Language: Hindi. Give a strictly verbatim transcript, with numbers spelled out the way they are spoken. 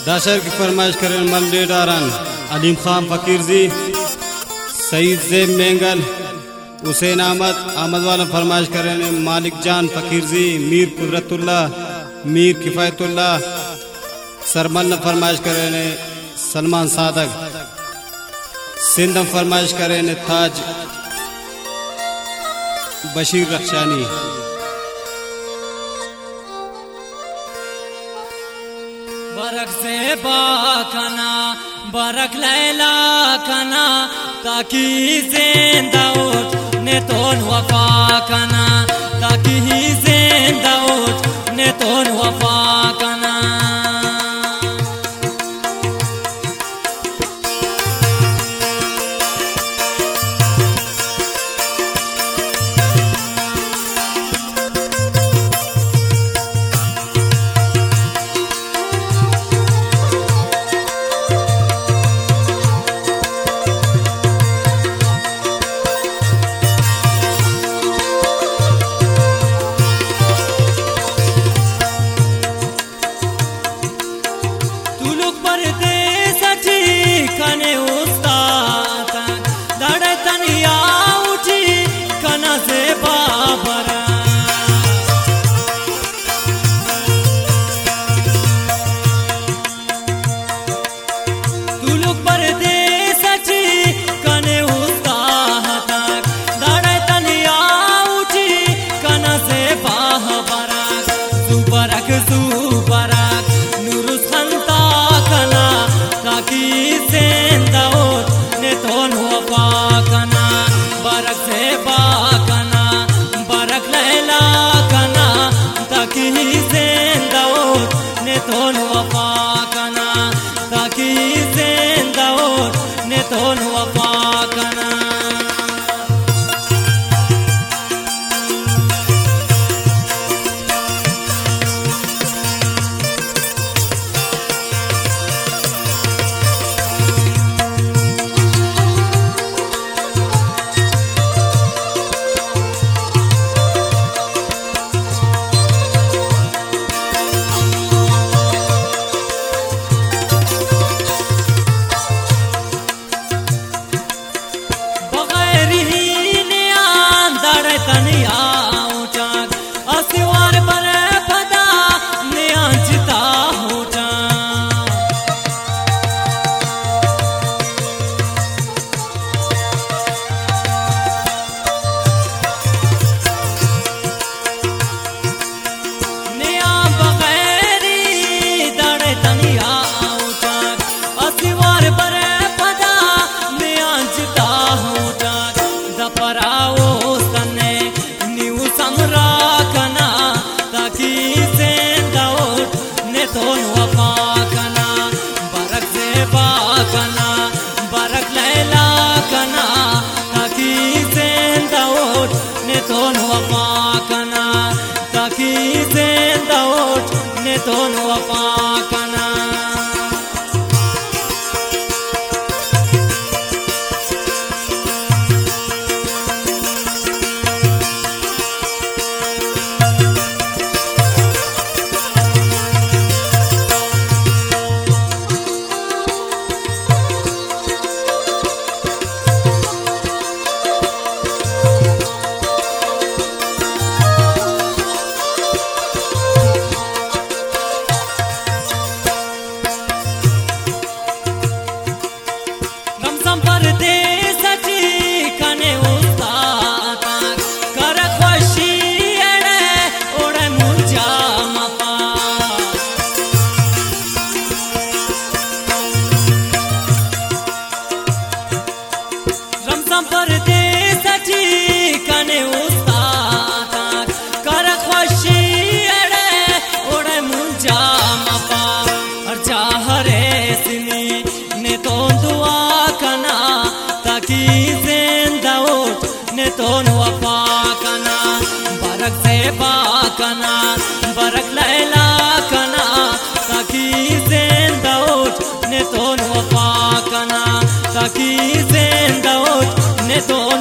दाशर की फरमाइश करें मल्ले डारन अलीम खान फकीर जी, सईद ज़ेब मेंगल, हुसैन अहमद अहमद वाला फरमाइश करें मालिक जान फकीर जी, मीर कुदरतुल्ला, मीर किफ़ायतुल्ला, सरमल न फरमाइश करें सलमान सादक, सिंध फरमाइश करें ताज बशीर रखशानी। बरक से बाकना बरक लैला कना ताकि जिंदा उठ ने तोन वफा कना, ताकि जिंदा उठ ने तोन वफा कना। बरक लैला कना ताकि जिंदा उठ ने तो वफा कना, ताकि जिंदा उठ ने तो